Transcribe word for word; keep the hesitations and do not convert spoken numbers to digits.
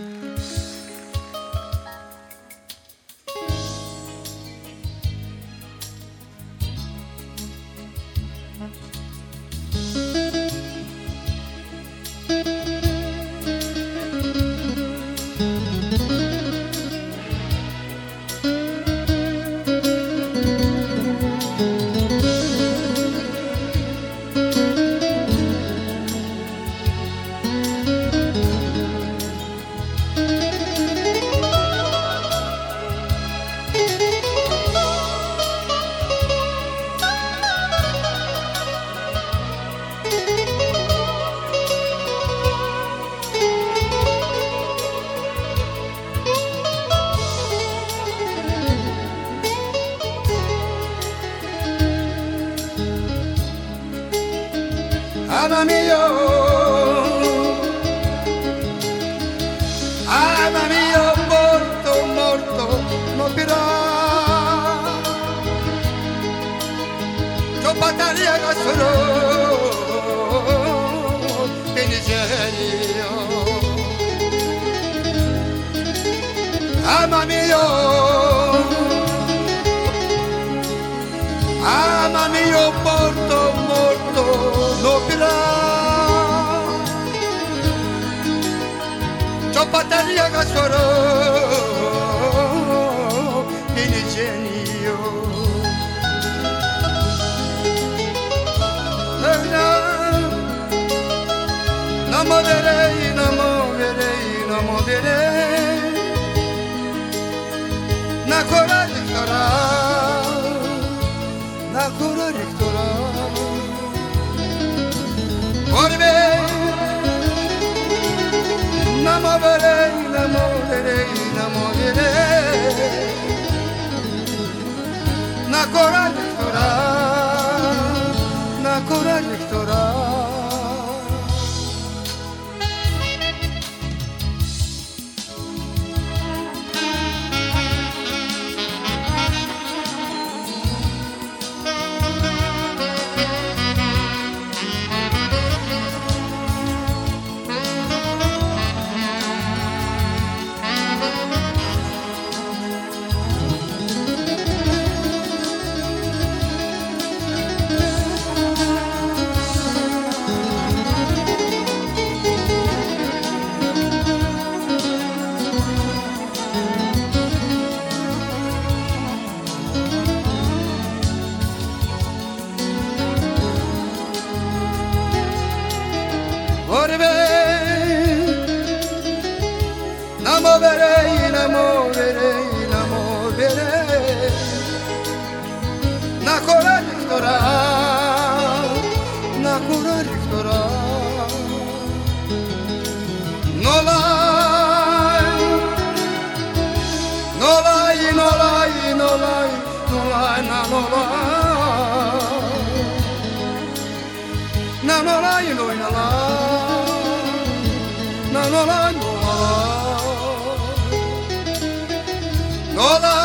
Ama mio, ama mio, morto, morto, morirà. Io battagliato solo in genio. Ama mio, ama mio, morto, morto, morirà. Io battagliato solo in genio. Non muoverei, non muoverei, non muoverei. Na cora rictorà, na cora rictorà. Orbe, non muoverei, non muoverei, non muoverei. Na cora rictorà, na cora rictorà. Orbe, non muoverei, non muoverei, non muoverei. Na cora rictorà, na cora rictorà. No lai, no lai, no lai, no lai, no lai, na no lai. Na no lai, no lai, no lai. No, no, no, no, no, no,